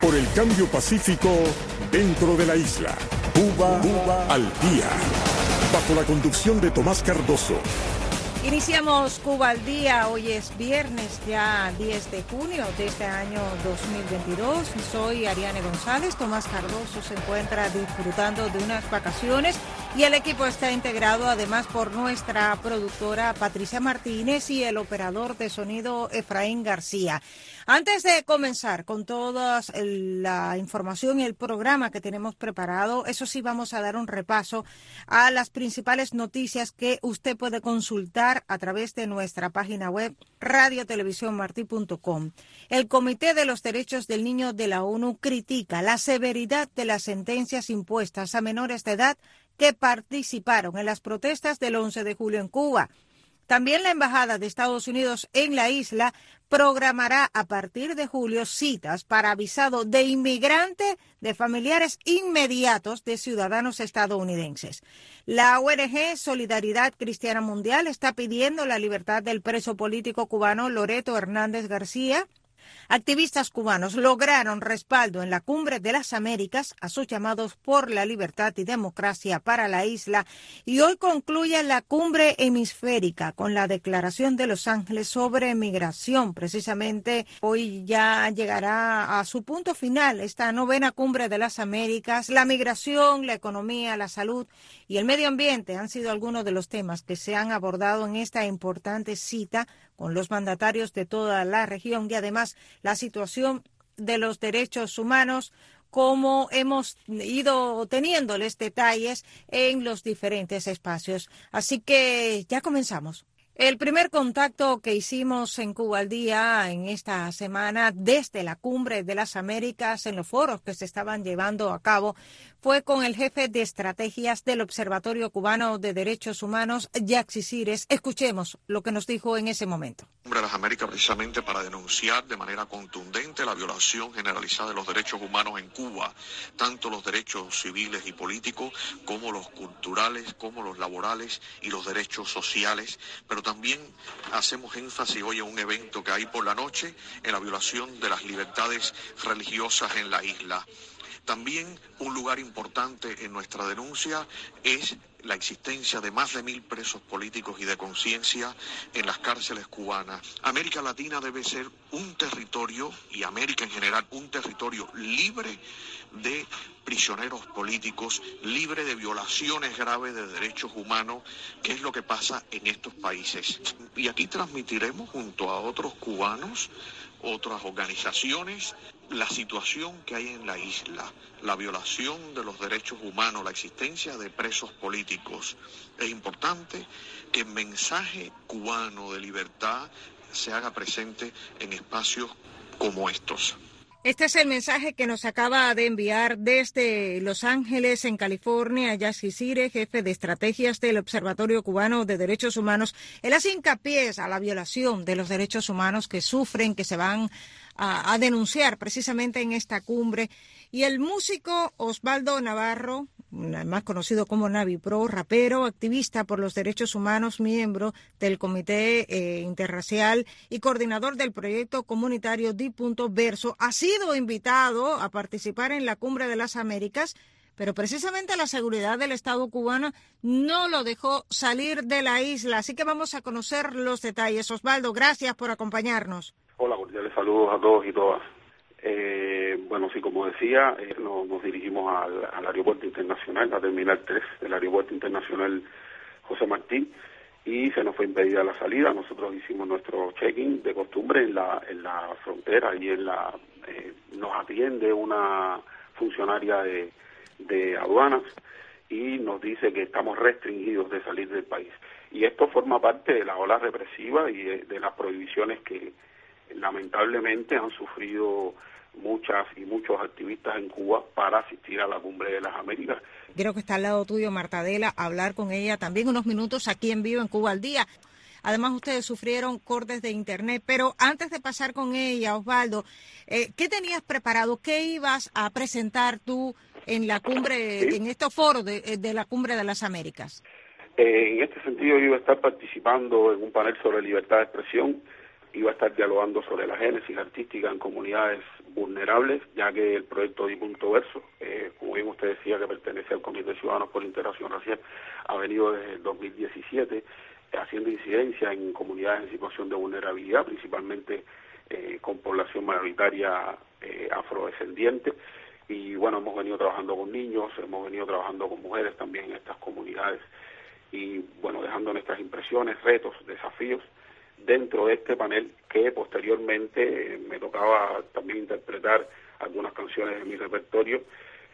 Por el cambio pacífico dentro de la isla. Cuba al día. Bajo la conducción de Tomás Cardoso. Iniciamos Cuba al día. Hoy es viernes, ya 10 de junio de este año 2022. Soy Ariane González. Tomás Cardoso se encuentra disfrutando de unas vacaciones y el equipo está integrado además por nuestra productora Patricia Martínez y el operador de sonido Efraín García. Antes de comenzar con toda la información y el programa que tenemos preparado, eso sí, vamos a dar un repaso a las principales noticias que usted puede consultar a través de nuestra página web radiotelevisiónmarti.com. El Comité de los Derechos del Niño de la ONU critica la severidad de las sentencias impuestas a menores de edad que participaron en las protestas del 11 de julio en Cuba. También la Embajada de Estados Unidos en la isla programará a partir de julio citas para visado de inmigrante de familiares inmediatos de ciudadanos estadounidenses. La ONG Solidaridad Cristiana Mundial está pidiendo la libertad del preso político cubano Loreto Hernández García. Activistas cubanos lograron respaldo en la Cumbre de las Américas a sus llamados por la libertad y democracia para la isla y hoy concluye la Cumbre Hemisférica con la Declaración de Los Ángeles sobre migración. Precisamente hoy ya llegará a su punto final esta novena Cumbre de las Américas. La migración, la economía, la salud y el medio ambiente han sido algunos de los temas que se han abordado en esta importante cita con los mandatarios de toda la región y además la situación de los derechos humanos, como hemos ido teniéndoles detalles en los diferentes espacios. Así que ya comenzamos. El primer contacto que hicimos en Cuba al día en esta semana desde la Cumbre de las Américas en los foros que se estaban llevando a cabo fue con el jefe de estrategias del Observatorio Cubano de Derechos Humanos, Yaxi Cires. Escuchemos lo que nos dijo en ese momento. Cumbre de las Américas precisamente para denunciar de manera contundente la violación generalizada de los derechos humanos en Cuba, tanto los derechos civiles y políticos como los culturales, como los laborales y los derechos sociales, pero también hacemos énfasis hoy en un evento que hay por la noche en la violación de las libertades religiosas en la isla. También un lugar importante en nuestra denuncia es la existencia de más de 1.000 presos políticos y de conciencia en las cárceles cubanas. América Latina debe ser un territorio, y América en general, un territorio libre de prisioneros políticos, libre de violaciones graves de derechos humanos, que es lo que pasa en estos países. Y aquí transmitiremos junto a otros cubanos, otras organizaciones, la situación que hay en la isla, la violación de los derechos humanos, la existencia de presos políticos. Es importante que el mensaje cubano de libertad se haga presente en espacios como estos. Este es el mensaje que nos acaba de enviar desde Los Ángeles, en California, Yaxi Cires, jefe de estrategias del Observatorio Cubano de Derechos Humanos. Él hace hincapié a la violación de los derechos humanos que sufren, que se van a denunciar precisamente en esta cumbre. Y el músico Osvaldo Navarro, más conocido como Navi Pro, rapero, activista por los derechos humanos, miembro del Comité Interracial y coordinador del proyecto comunitario Di.Verso, ha sido invitado a participar en la Cumbre de las Américas, pero precisamente la seguridad del Estado cubano no lo dejó salir de la isla. Así que vamos a conocer los detalles. Osvaldo, gracias por acompañarnos. Hola, cordiales saludos a todos y todas. Bueno, sí, como decía, nos dirigimos al aeropuerto internacional, la terminal 3 del aeropuerto internacional José Martí, y se nos fue impedida la salida. Nosotros hicimos nuestro check-in de costumbre en la frontera y nos atiende una funcionaria de aduanas y nos dice que estamos restringidos de salir del país. Y esto forma parte de la ola represiva y de las prohibiciones que lamentablemente han sufrido muchas y muchos activistas en Cuba para asistir a la Cumbre de las Américas. Creo que está al lado tuyo Marta Adela, hablar con ella también unos minutos aquí en vivo en Cuba al Día. Además, ustedes sufrieron cortes de internet, pero antes de pasar con ella, Osvaldo, ¿qué tenías preparado? ¿Qué ibas a presentar tú en la cumbre, ¿Sí? en estos foros de la Cumbre de las Américas? En este sentido, yo iba a estar participando en un panel sobre libertad de expresión iba a estar dialogando sobre la génesis artística en comunidades vulnerables, ya que el proyecto Dipunto Verso, como bien usted decía, que pertenece al Comité Ciudadanos por la Integración Racial, ha venido desde el 2017 haciendo incidencia en comunidades en situación de vulnerabilidad, principalmente con población mayoritaria afrodescendiente. Y bueno, hemos venido trabajando con niños, hemos venido trabajando con mujeres también en estas comunidades y bueno, dejando nuestras impresiones, retos, desafíos dentro de este panel, que posteriormente me tocaba también interpretar algunas canciones de mi repertorio.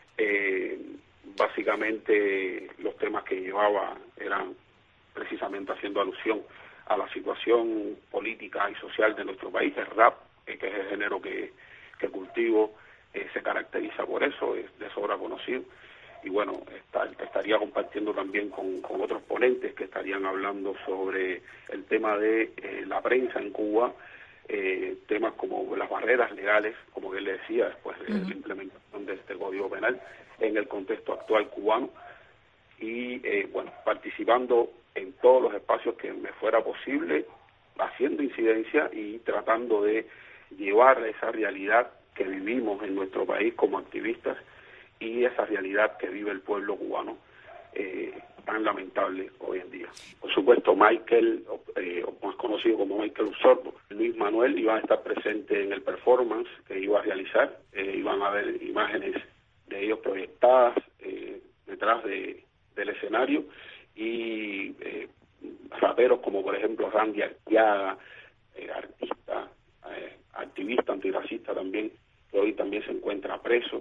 Básicamente los temas que llevaba eran precisamente haciendo alusión a la situación política y social de nuestro país. El rap, que es el género que cultivo, se caracteriza por eso, es de sobra conocido. Y bueno, estaría compartiendo también con otros ponentes que estarían hablando sobre el tema de la prensa en Cuba, temas como las barreras legales, como que le decía, después de la implementación de este Código Penal en el contexto actual cubano, y bueno, participando en todos los espacios que me fuera posible, haciendo incidencia y tratando de llevar esa realidad que vivimos en nuestro país como activistas y esa realidad que vive el pueblo cubano tan lamentable hoy en día. Por supuesto, Michael, más conocido como Michael Osorbo, Luis Manuel iban a estar presentes en el performance que iba a realizar, iban a haber imágenes de ellos proyectadas detrás del escenario, y raperos como por ejemplo Randy Arteaga, artista, activista antirracista también, que hoy también se encuentra preso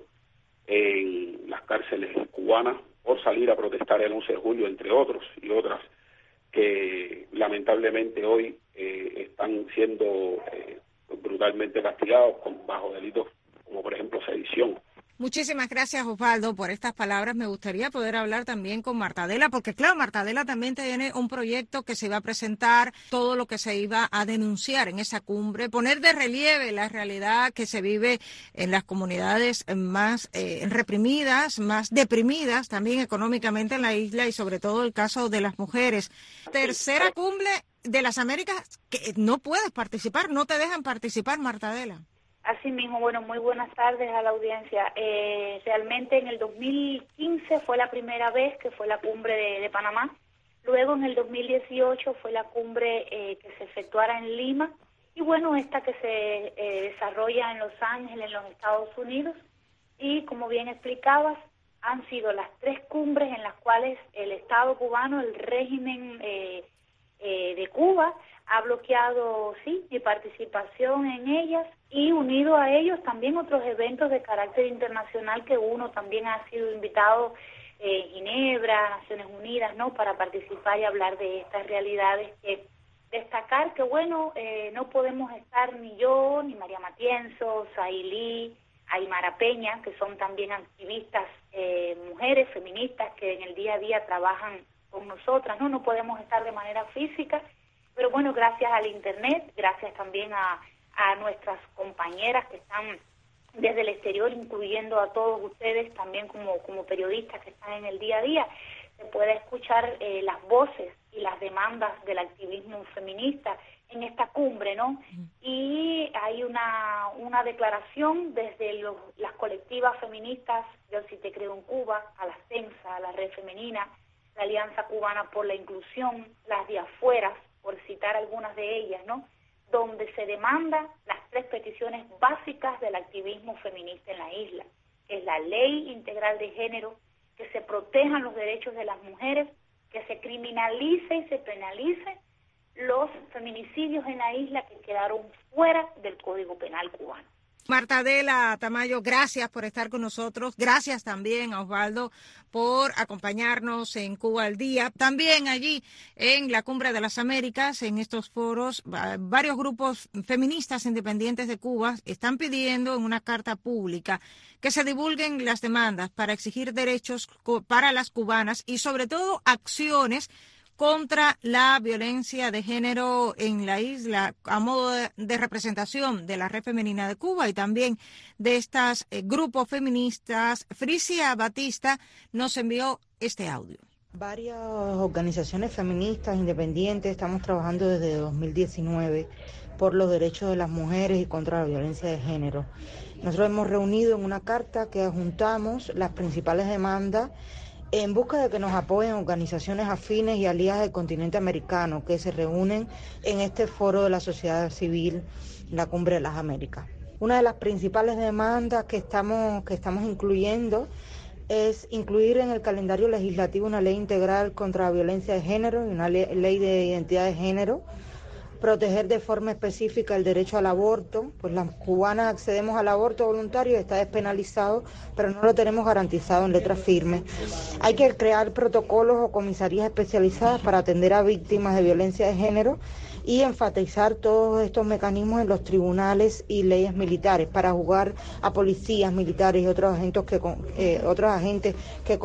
en las cárceles cubanas por salir a protestar el 11 de julio, entre otros y otras, que lamentablemente hoy están siendo brutalmente castigados bajo delitos como por ejemplo sedición. Muchísimas gracias, Osvaldo, por estas palabras. Me gustaría poder hablar también con Martadela, porque claro, Martadela también tiene un proyecto que se iba a presentar, todo lo que se iba a denunciar en esa cumbre, poner de relieve la realidad que se vive en las comunidades más reprimidas, más deprimidas también económicamente en la isla, y sobre todo el caso de las mujeres. Tercera cumbre de las Américas que no puedes participar, no te dejan participar, Martadela. Así mismo, bueno, muy buenas tardes a la audiencia. Realmente en el 2015 fue la primera vez que fue la cumbre de Panamá. Luego en el 2018 fue la cumbre que se efectuara en Lima. Y bueno, esta que se desarrolla en Los Ángeles, en los Estados Unidos. Y como bien explicabas, han sido las 3 cumbres en las cuales el Estado cubano, el régimen de Cuba, ha bloqueado, sí, mi participación en ellas, y unido a ellos también otros eventos de carácter internacional que uno también ha sido invitado, Ginebra, Naciones Unidas, ¿no?, para participar y hablar de estas realidades. Destacar que, bueno, no podemos estar ni yo, ni María Matienzo, Sailí, Aymara Peña, que son también activistas, mujeres feministas que en el día a día trabajan con nosotras, ¿no? No podemos estar de manera física. Pero bueno, gracias al Internet, gracias también a nuestras compañeras que están desde el exterior, incluyendo a todos ustedes también como periodistas que están en el día a día, se puede escuchar las voces y las demandas del activismo feminista en esta cumbre, ¿no? Y hay una declaración desde las colectivas feministas, Yo Sí Te Creo en Cuba, a la CENSA, a la Red Femenina, la Alianza Cubana por la Inclusión, las de afueras, por citar algunas de ellas, ¿no?, donde se demanda las 3 peticiones básicas del activismo feminista en la isla, que es la ley integral de género, que se protejan los derechos de las mujeres, que se criminalice y se penalice los feminicidios en la isla que quedaron fuera del Código Penal cubano. Martadela Tamayo, gracias por estar con nosotros. Gracias también a Osvaldo por acompañarnos en Cuba al Día. También allí en la Cumbre de las Américas, en estos foros, varios grupos feministas independientes de Cuba están pidiendo en una carta pública que se divulguen las demandas para exigir derechos para las cubanas y sobre todo acciones contra la violencia de género en la isla a modo de representación de la Red Femenina de Cuba y también de estos grupos feministas. Frisia Batista nos envió este audio. Varias organizaciones feministas independientes estamos trabajando desde 2019 por los derechos de las mujeres y contra la violencia de género. Nosotros hemos reunido en una carta que adjuntamos las principales demandas en busca de que nos apoyen organizaciones afines y aliadas del continente americano que se reúnen en este foro de la sociedad civil, la Cumbre de las Américas. Una de las principales demandas que estamos incluyendo es incluir en el calendario legislativo una ley integral contra la violencia de género y una ley de identidad de género, proteger de forma específica el derecho al aborto, pues las cubanas accedemos al aborto voluntario, está despenalizado, pero no lo tenemos garantizado en letras firmes. Hay que crear protocolos o comisarías especializadas para atender a víctimas de violencia de género y enfatizar todos estos mecanismos en los tribunales y leyes militares para juzgar a policías, militares y otros agentes que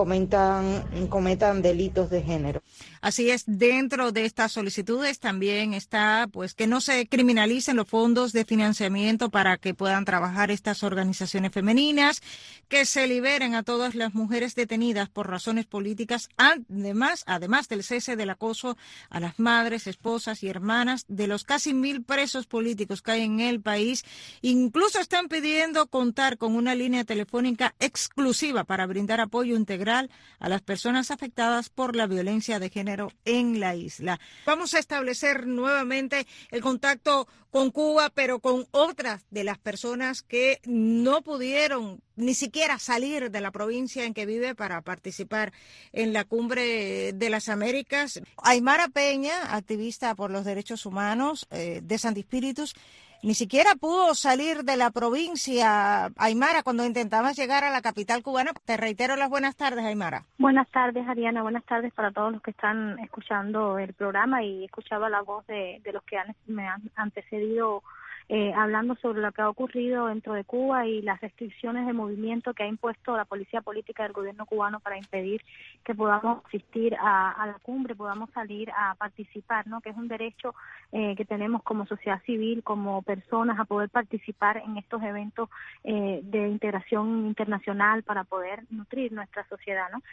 cometan delitos de género. Así es, dentro de estas solicitudes también está pues que no se criminalicen los fondos de financiamiento para que puedan trabajar estas organizaciones femeninas, que se liberen a todas las mujeres detenidas por razones políticas, además del cese del acoso a las madres, esposas y hermanas de los casi 1,000 presos políticos que hay en el país. Incluso están pidiendo contar con una línea telefónica exclusiva para brindar apoyo integral a las personas afectadas por la violencia de género en la isla. Vamos a establecer nuevamente el contacto con Cuba, pero con otras de las personas que no pudieron ni siquiera salir de la provincia en que vive para participar en la Cumbre de las Américas. Aymara Peña, activista por los derechos humanos de Santi Espíritus, ni siquiera pudo salir de la provincia. Aymara, cuando intentabas llegar a la capital cubana, te reitero las buenas tardes, Aymara. Buenas tardes, Ariana, buenas tardes para todos los que están escuchando el programa y escuchaba la voz de los que me han antecedido hablando sobre lo que ha ocurrido dentro de Cuba y las restricciones de movimiento que ha impuesto la policía política del gobierno cubano para impedir que podamos asistir a la cumbre, podamos salir a participar, ¿no? Que es un derecho que tenemos como sociedad civil, como personas, a poder participar en estos eventos de integración internacional para poder nutrir nuestra sociedad, ¿no?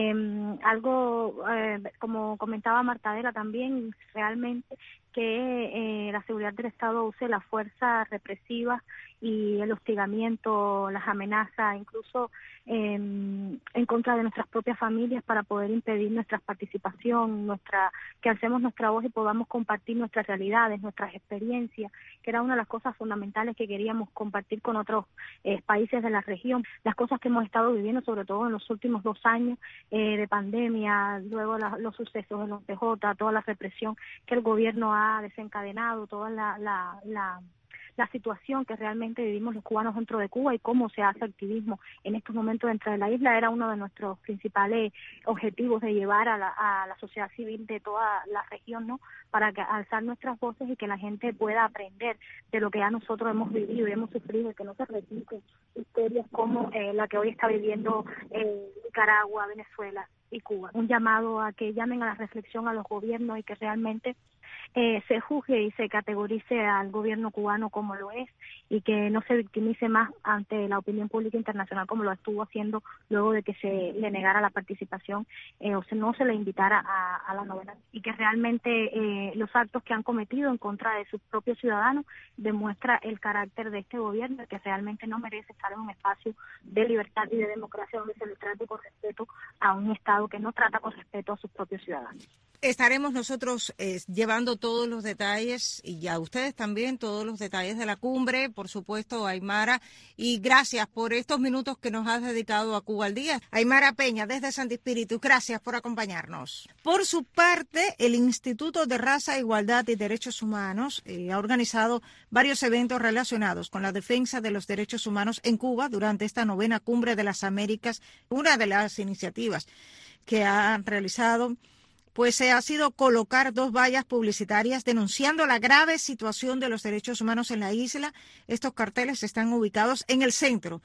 Como comentaba Martadela también, realmente que la seguridad del Estado use la fuerza represiva y el hostigamiento, las amenazas, incluso en contra de nuestras propias familias para poder impedir nuestra participación, que alcemos nuestra voz y podamos compartir nuestras realidades, nuestras experiencias, que era una de las cosas fundamentales que queríamos compartir con otros países de la región, las cosas que hemos estado viviendo, sobre todo en los últimos 2 años de pandemia, luego los sucesos de los PJ, toda la represión que el gobierno ha desencadenado, toda la situación que realmente vivimos los cubanos dentro de Cuba y cómo se hace activismo en estos momentos dentro de la isla, era uno de nuestros principales objetivos de llevar a la sociedad civil de toda la región, ¿no? Para alzar nuestras voces y que la gente pueda aprender de lo que ya nosotros hemos vivido y hemos sufrido, y que no se repiten historias como la que hoy está viviendo Nicaragua, Venezuela y Cuba. Un llamado a que llamen a la reflexión a los gobiernos y que realmente se juzgue y se categorice al gobierno cubano como lo es y que no se victimice más ante la opinión pública internacional como lo estuvo haciendo luego de que se le negara la participación no se le invitara a la novena, y que realmente los actos que han cometido en contra de sus propios ciudadanos demuestra el carácter de este gobierno, que realmente no merece estar en un espacio de libertad y de democracia donde se le trate con respeto a un Estado que no trata con respeto a sus propios ciudadanos. Estaremos nosotros llevando todos los detalles y a ustedes también todos los detalles de la cumbre, por supuesto, Aymara, y gracias por estos minutos que nos has dedicado a Cuba al Día. Aymara Peña, desde Santi Espíritus, gracias por acompañarnos. Por su parte, el Instituto de Raza, Igualdad y Derechos Humanos ha organizado varios eventos relacionados con la defensa de los derechos humanos en Cuba durante esta 9ª Cumbre de las Américas. Una de las iniciativas que han realizado pues ha sido colocar 2 vallas publicitarias denunciando la grave situación de los derechos humanos en la isla. Estos carteles están ubicados en el centro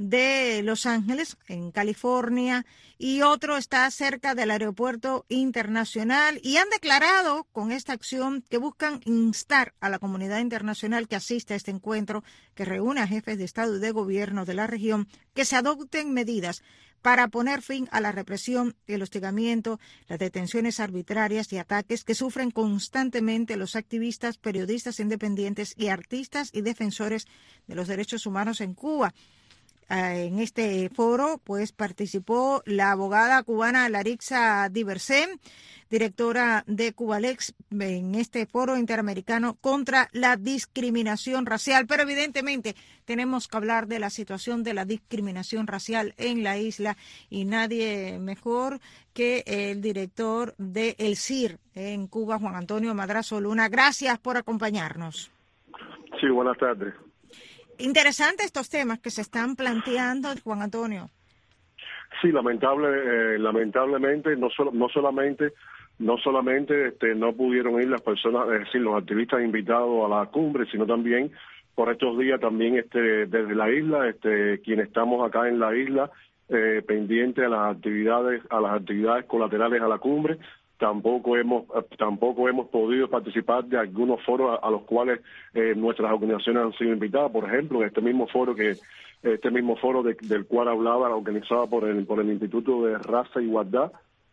de Los Ángeles, en California, y otro está cerca del aeropuerto internacional, y han declarado con esta acción que buscan instar a la comunidad internacional que asiste a este encuentro, que reúne a jefes de Estado y de Gobierno de la región, que se adopten medidas para poner fin a la represión, el hostigamiento, las detenciones arbitrarias y ataques que sufren constantemente los activistas, periodistas independientes y artistas y defensores de los derechos humanos en Cuba. En este foro pues participó la abogada cubana Larixa Diversen, directora de Cubalex, en este foro interamericano contra la discriminación racial. Pero evidentemente tenemos que hablar de la situación de la discriminación racial en la isla, y nadie mejor que el director de El CIR en Cuba, Juan Antonio Madrazo Luna. Gracias por acompañarnos. Sí, buenas tardes. Interesantes estos temas que se están planteando, Juan Antonio. Sí, lamentablemente no solamente no pudieron ir las personas, es decir, los activistas invitados a la cumbre, sino también por estos días también desde la isla, quienes estamos acá en la isla pendientes a las actividades colaterales a la cumbre. Tampoco hemos podido participar de algunos foros a los cuales nuestras organizaciones han sido invitadas. Por ejemplo, este mismo foro del cual hablaba, organizado por el Instituto de Raza y Igualdad,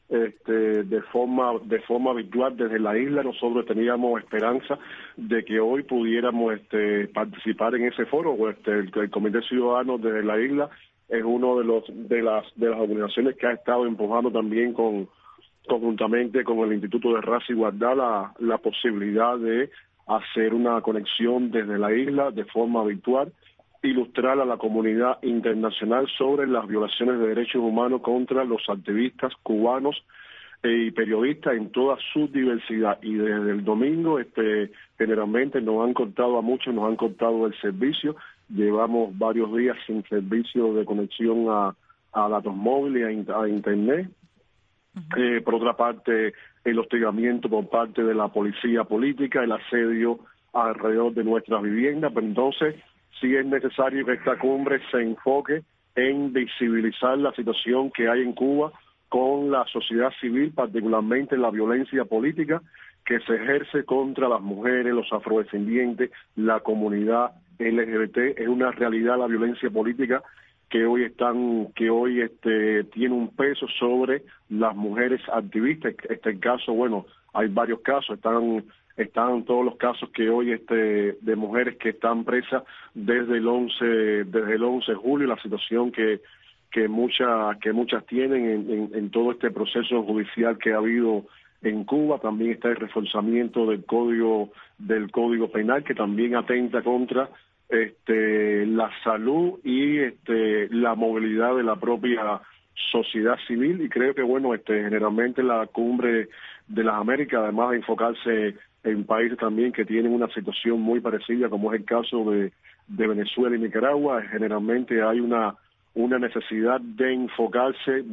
de forma virtual desde la isla. Nosotros teníamos esperanza de que hoy pudiéramos participar en ese foro. El Comité Ciudadano desde la isla es uno de las organizaciones que ha estado empujando también conjuntamente con el Instituto de Raza y Igualdad la posibilidad de hacer una conexión desde la isla de forma virtual, ilustrar a la comunidad internacional sobre las violaciones de derechos humanos contra los activistas cubanos y periodistas en toda su diversidad. Y desde el domingo generalmente nos han cortado el servicio. Llevamos varios días sin servicio de conexión a datos móviles y a Internet. Por otra parte, el hostigamiento por parte de la policía política, el asedio alrededor de nuestras viviendas. Pero entonces sí es necesario que esta cumbre se enfoque en visibilizar la situación que hay en Cuba con la sociedad civil, particularmente la violencia política que se ejerce contra las mujeres, los afrodescendientes, la comunidad LGBT. Es una realidad la violencia política que hoy tiene un peso sobre las mujeres activistas. El caso, bueno, hay varios casos, están todos los casos que hoy de mujeres que están presas desde el 11 de julio, la situación que muchas tienen en todo este proceso judicial que ha habido en Cuba. También está el reforzamiento del código penal, que también atenta contra la salud y la movilidad de la propia sociedad civil. Y creo que generalmente la cumbre de las Américas, además de enfocarse en países también que tienen una situación muy parecida, como es el caso de Venezuela y Nicaragua, generalmente hay una necesidad de enfocarse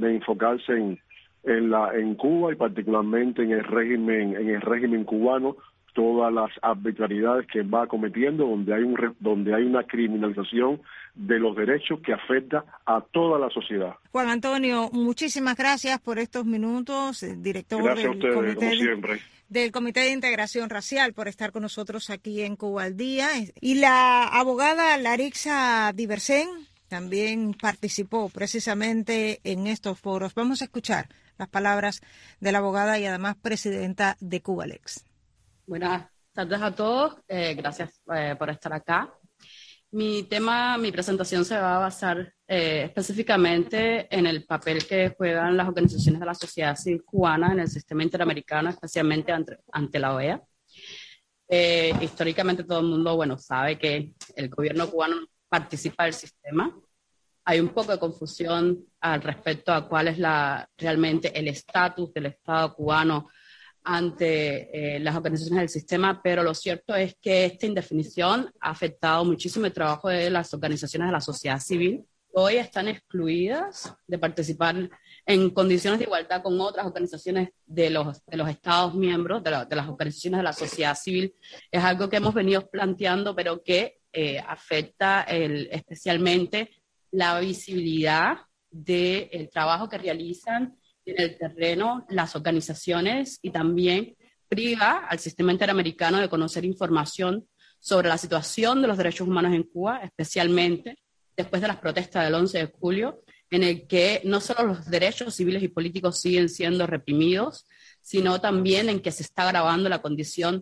en Cuba, y particularmente en el régimen cubano, todas las arbitrariedades que va cometiendo, donde hay una criminalización de los derechos que afecta a toda la sociedad. Juan Antonio, muchísimas gracias por estos minutos, director del Comité de Integración Racial, por estar con nosotros aquí en Cuba al Día. Y la abogada Larixa Diversen también participó precisamente en estos foros. Vamos a escuchar las palabras de la abogada y además presidenta de Cubalex. Buenas tardes a todos, gracias por estar acá. Mi presentación se va a basar específicamente en el papel que juegan las organizaciones de la sociedad civil cubana en el sistema interamericano, especialmente ante la OEA. Históricamente todo el mundo, sabe que el gobierno cubano participa del sistema. Hay un poco de confusión al respecto a cuál es realmente el estatus del Estado cubano ante las organizaciones del sistema, pero lo cierto es que esta indefinición ha afectado muchísimo el trabajo de las organizaciones de la sociedad civil. Hoy están excluidas de participar en condiciones de igualdad con otras organizaciones de los Estados miembros, de las organizaciones de la sociedad civil. Es algo que hemos venido planteando, pero que afecta especialmente la visibilidad del trabajo que realizan en el terreno las organizaciones, y también priva al sistema interamericano de conocer información sobre la situación de los derechos humanos en Cuba, especialmente después de las protestas del 11 de julio, en el que no solo los derechos civiles y políticos siguen siendo reprimidos, sino también en que se está agravando la condición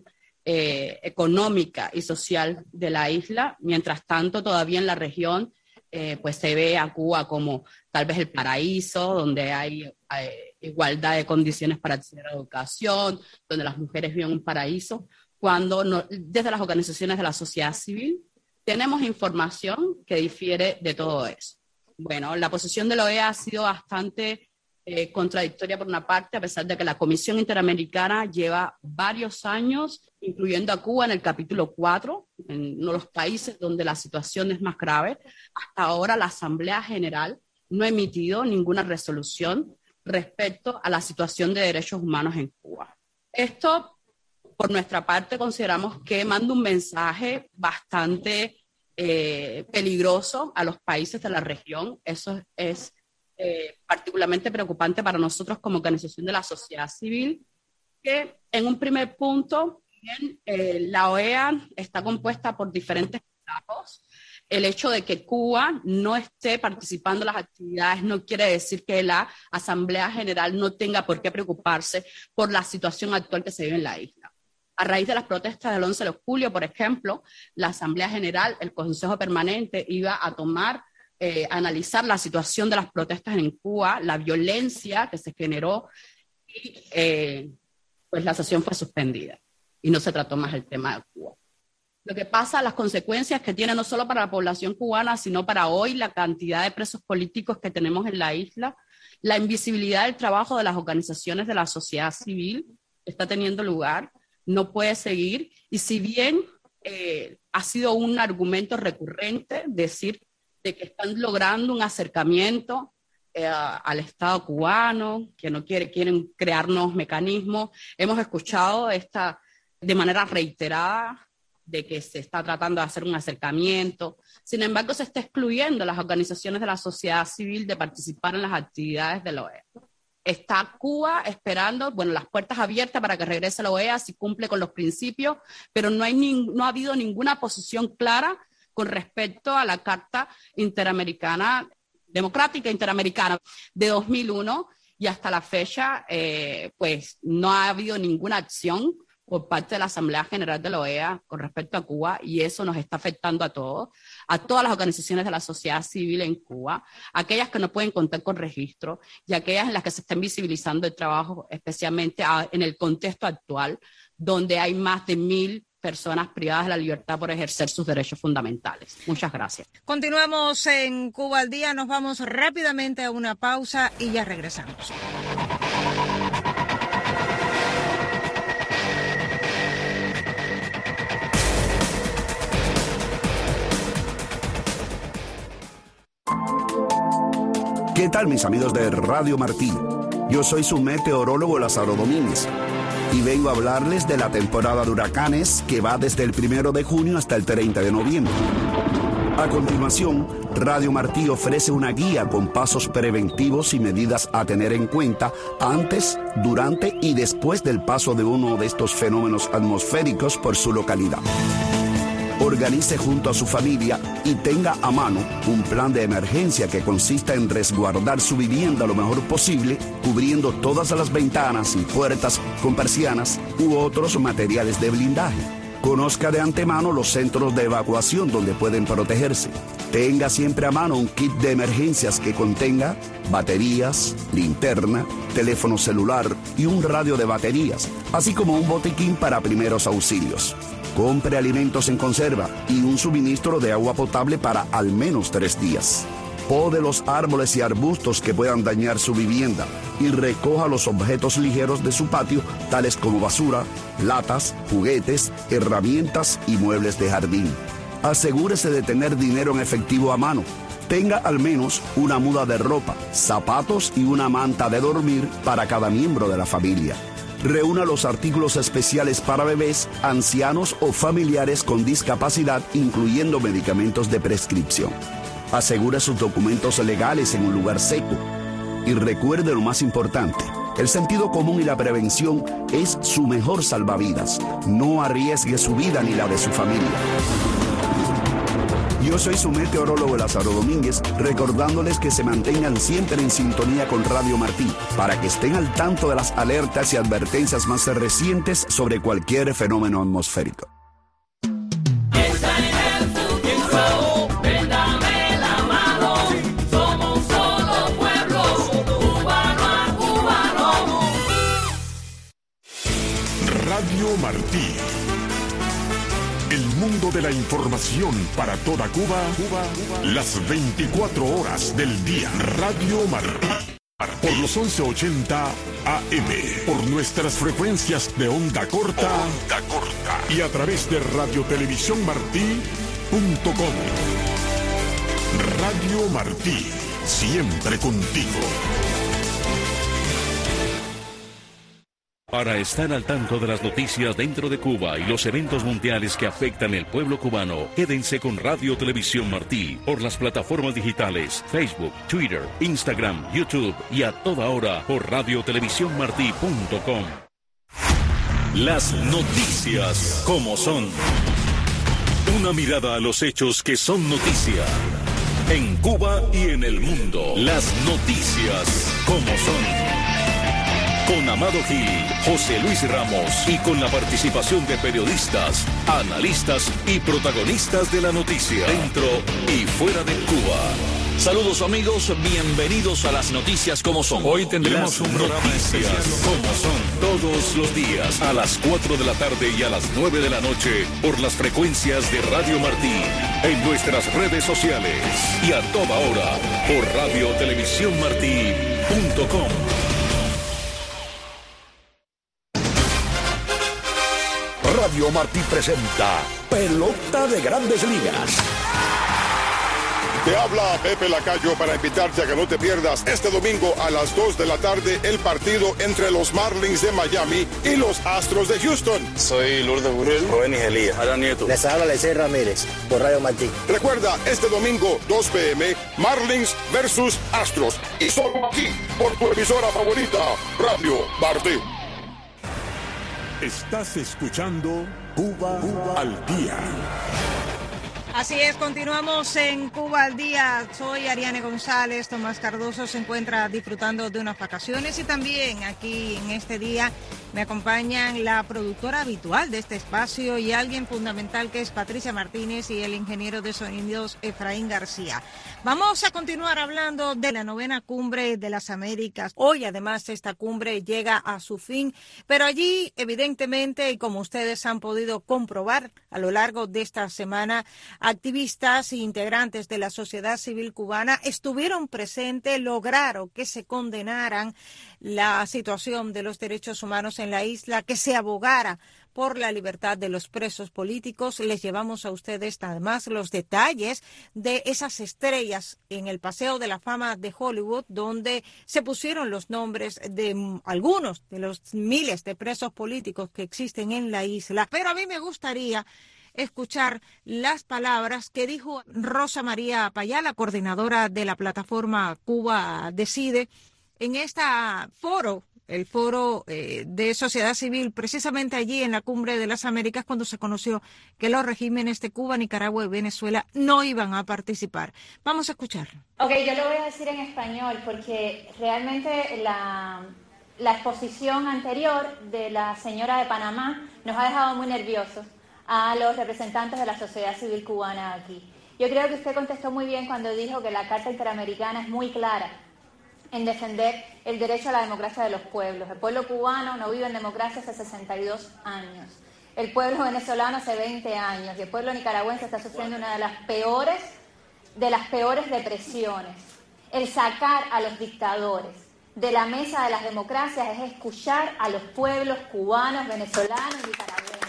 económica y social de la isla. Mientras tanto, todavía en la región pues se ve a Cuba como tal vez el paraíso, donde hay igualdad de condiciones para acceder a la educación, donde las mujeres viven un paraíso, cuando desde las organizaciones de la sociedad civil tenemos información que difiere de todo eso. Bueno, la posición de la OEA ha sido bastante contradictoria por una parte, a pesar de que la Comisión Interamericana lleva varios años, incluyendo a Cuba en el capítulo 4, en uno de los países donde la situación es más grave. Hasta ahora la Asamblea General no ha emitido ninguna resolución respecto a la situación de derechos humanos en Cuba. Esto, por nuestra parte, consideramos que manda un mensaje bastante peligroso a los países de la región. Eso es particularmente preocupante para nosotros como organización de la sociedad civil, que en un primer punto, bien, la OEA está compuesta por diferentes estados. El hecho de que Cuba no esté participando en las actividades no quiere decir que la Asamblea General no tenga por qué preocuparse por la situación actual que se vive en la isla. A raíz de las protestas del 11 de julio, por ejemplo, la Asamblea General, el Consejo Permanente, iba a analizar la situación de las protestas en Cuba, la violencia que se generó, y pues la sesión fue suspendida y no se trató más el tema de Cuba. Lo que pasa, las consecuencias que tiene no solo para la población cubana, sino para hoy la cantidad de presos políticos que tenemos en la isla, la invisibilidad del trabajo de las organizaciones de la sociedad civil está teniendo lugar, no puede seguir, y si bien ha sido un argumento recurrente decir de que están logrando un acercamiento al Estado cubano, que no quieren crear nuevos mecanismos. Hemos escuchado de manera reiterada de que se está tratando de hacer un acercamiento. Sin embargo, se está excluyendo a las organizaciones de la sociedad civil de participar en las actividades de la OEA. Está Cuba esperando, las puertas abiertas para que regrese a la OEA si cumple con los principios, pero no ha habido ninguna posición clara con respecto a la Carta Interamericana, Democrática Interamericana de 2001, y hasta la fecha, pues no ha habido ninguna acción por parte de la Asamblea General de la OEA con respecto a Cuba, y eso nos está afectando a todos, a todas las organizaciones de la sociedad civil en Cuba, aquellas que no pueden contar con registro y aquellas en las que se está invisibilizando el trabajo, especialmente en el contexto actual, donde hay más de 1.000 personas privadas de la libertad por ejercer sus derechos fundamentales. Muchas gracias. Continuamos en Cuba al Día, nos vamos rápidamente a una pausa y ya regresamos. ¿Qué tal, mis amigos de Radio Martí? Yo soy su meteorólogo Lázaro Domínguez y vengo a hablarles de la temporada de huracanes que va desde el 1 de junio hasta el 30 de noviembre. A continuación, Radio Martí ofrece una guía con pasos preventivos y medidas a tener en cuenta antes, durante y después del paso de uno de estos fenómenos atmosféricos por su localidad. Organice junto a su familia y tenga a mano un plan de emergencia que consista en resguardar su vivienda lo mejor posible, cubriendo todas las ventanas y puertas con persianas u otros materiales de blindaje. Conozca de antemano los centros de evacuación donde pueden protegerse. Tenga siempre a mano un kit de emergencias que contenga baterías, linterna, teléfono celular y un radio de baterías, así como un botiquín para primeros auxilios. Compre alimentos en conserva y un suministro de agua potable para al menos 3 días. Pode los árboles y arbustos que puedan dañar su vivienda y recoja los objetos ligeros de su patio, tales como basura, latas, juguetes, herramientas y muebles de jardín. Asegúrese de tener dinero en efectivo a mano. Tenga al menos una muda de ropa, zapatos y una manta de dormir para cada miembro de la familia. Reúna los artículos especiales para bebés, ancianos o familiares con discapacidad, incluyendo medicamentos de prescripción. Asegure sus documentos legales en un lugar seco. Y recuerde lo más importante: el sentido común y la prevención es su mejor salvavidas. No arriesgue su vida ni la de su familia. Yo soy su meteorólogo Lázaro Domínguez, recordándoles que se mantengan siempre en sintonía con Radio Martí, para que estén al tanto de las alertas y advertencias más recientes sobre cualquier fenómeno atmosférico. Radio Martí. El mundo de la información para toda Cuba, las 24 horas del día. Radio Martí. Por los 1180 AM. Por nuestras frecuencias de onda corta. Y a través de radiotelevisiónmartí.com. Radio Martí. Siempre contigo. Para estar al tanto de las noticias dentro de Cuba y los eventos mundiales que afectan el pueblo cubano, quédense con Radio Televisión Martí por las plataformas digitales Facebook, Twitter, Instagram, YouTube y a toda hora por radiotelevisiónmartí.com. Las noticias como son. Una mirada a los hechos que son noticia. En Cuba y en el mundo. Las noticias como son. Con Amado Gil, José Luis Ramos y con la participación de periodistas, analistas y protagonistas de la noticia, dentro y fuera de Cuba. Saludos amigos, bienvenidos a las noticias como son. Hoy tendremos un programa especial como son todos los días a las 4 de la tarde y a las 9 de la noche por las frecuencias de Radio Martí, en nuestras redes sociales y a toda hora por radiotelevisiónmartí.com. Radio Martí presenta Pelota de Grandes Ligas. Te habla Pepe Lacayo para invitarte a que no te pierdas este domingo a las 2 de la tarde el partido entre los Marlins de Miami y los Astros de Houston. Soy Lourdes Burrell, Rubén Igelía, Alan Nieto. Les habla Lecey Ramírez por Radio Martí. Recuerda, este domingo 2 p.m. Marlins versus Astros. Y solo aquí, por tu emisora favorita, Radio Martí. Estás escuchando Cuba al Día. Así es, continuamos en Cuba al Día. Soy Ariane González. Tomás Cardoso se encuentra disfrutando de unas vacaciones y también aquí en este día me acompañan la productora habitual de este espacio y alguien fundamental que es Patricia Martínez y el ingeniero de sonidos Efraín García. Vamos a continuar hablando de la 9ª Cumbre de las Américas. Hoy además esta cumbre llega a su fin, pero allí evidentemente, y como ustedes han podido comprobar a lo largo de esta semana, activistas e integrantes de la sociedad civil cubana estuvieron presentes, lograron que se condenaran la situación de los derechos humanos en la isla, que se abogara por la libertad de los presos políticos. Les llevamos a ustedes además los detalles de esas estrellas en el Paseo de la Fama de Hollywood, donde se pusieron los nombres de algunos de los miles de presos políticos que existen en la isla. Pero a mí me gustaría escuchar las palabras que dijo Rosa María Payá, la coordinadora de la plataforma Cuba Decide, en este foro, el foro de sociedad civil, precisamente allí en la Cumbre de las Américas, cuando se conoció que los regímenes de Cuba, Nicaragua y Venezuela no iban a participar. Vamos a escucharlo. Ok, yo lo voy a decir en español porque realmente la exposición anterior de la señora de Panamá nos ha dejado muy nerviosos a los representantes de la sociedad civil cubana aquí. Yo creo que usted contestó muy bien cuando dijo que la Carta Interamericana es muy clara en defender el derecho a la democracia de los pueblos. El pueblo cubano no vive en democracia hace 62 años. El pueblo venezolano hace 20 años. Y el pueblo nicaragüense está sufriendo una de las peores depresiones. El sacar a los dictadores de la mesa de las democracias es escuchar a los pueblos cubanos, venezolanos y nicaragüenses.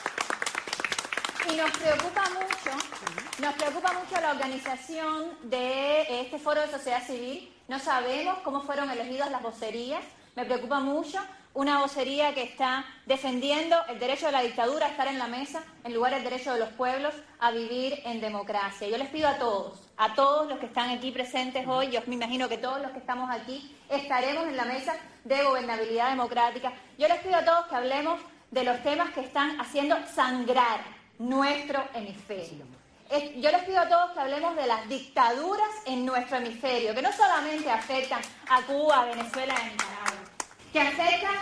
Y nos preocupa mucho la organización de este foro de sociedad civil. No sabemos cómo fueron elegidas las vocerías. Me preocupa mucho una vocería que está defendiendo el derecho de la dictadura a estar en la mesa, en lugar del derecho de los pueblos a vivir en democracia. Yo les pido a todos los que están aquí presentes hoy, yo me imagino que todos los que estamos aquí estaremos en la mesa de gobernabilidad democrática. Yo les pido a todos que hablemos de los temas que están haciendo sangrar nuestro hemisferio. yo les pido a todos que hablemos de las dictaduras en nuestro hemisferio, que no solamente afectan a Cuba, Venezuela y Nicaragua, que afectan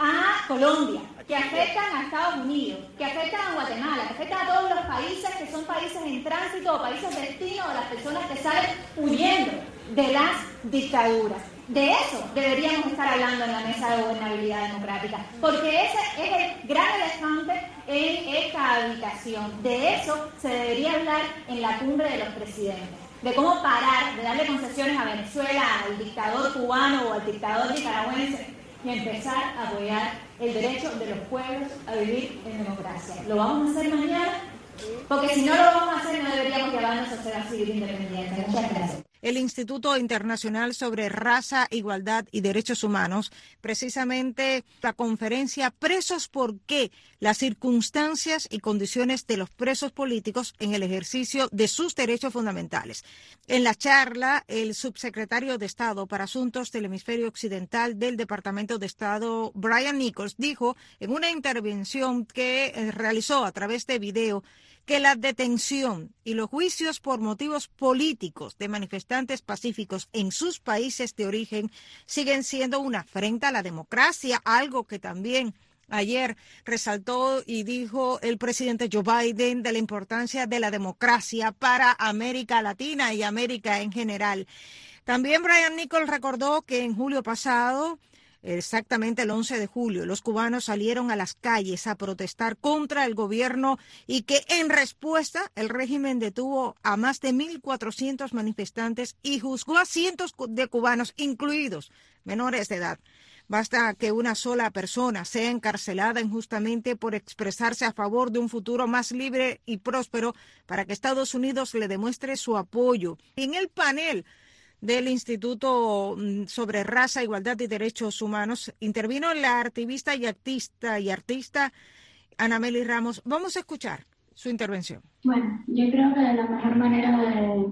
a Colombia, que afectan a Estados Unidos, que afectan a Guatemala, que afectan a todos los países que son países en tránsito o países destino de las personas que salen huyendo de las dictaduras. De eso deberíamos estar hablando en la mesa de gobernabilidad democrática, porque ese es el gran elefante en esta habitación. De eso se debería hablar en la cumbre de los presidentes, de cómo parar de darle concesiones a Venezuela, al dictador cubano o al dictador nicaragüense, y empezar a apoyar el derecho de los pueblos a vivir en democracia. ¿Lo vamos a hacer mañana? Porque si no lo vamos a hacer, no deberíamos llevarnos a sociedad civil independiente. Muchas gracias. El Instituto Internacional sobre Raza, Igualdad y Derechos Humanos, precisamente la conferencia Presos por qué, las circunstancias y condiciones de los presos políticos en el ejercicio de sus derechos fundamentales. En la charla, el subsecretario de Estado para Asuntos del Hemisferio Occidental del Departamento de Estado, Brian Nichols, dijo en una intervención que realizó a través de video que la detención y los juicios por motivos políticos de manifestantes pacíficos en sus países de origen siguen siendo una afrenta a la democracia, algo que también ayer resaltó y dijo el presidente Joe Biden de la importancia de la democracia para América Latina y América en general. También Brian Nichols recordó que en julio pasado, exactamente el 11 de julio, los cubanos salieron a las calles a protestar contra el gobierno y que en respuesta el régimen detuvo a más de 1.400 manifestantes y juzgó a cientos de cubanos, incluidos menores de edad. Basta que una sola persona sea encarcelada injustamente por expresarse a favor de un futuro más libre y próspero para que Estados Unidos le demuestre su apoyo. En el panel del Instituto sobre Raza, Igualdad y Derechos Humanos intervino la activista y artista Ana Meli Ramos. Vamos a escuchar su intervención. Bueno, yo creo que la mejor manera de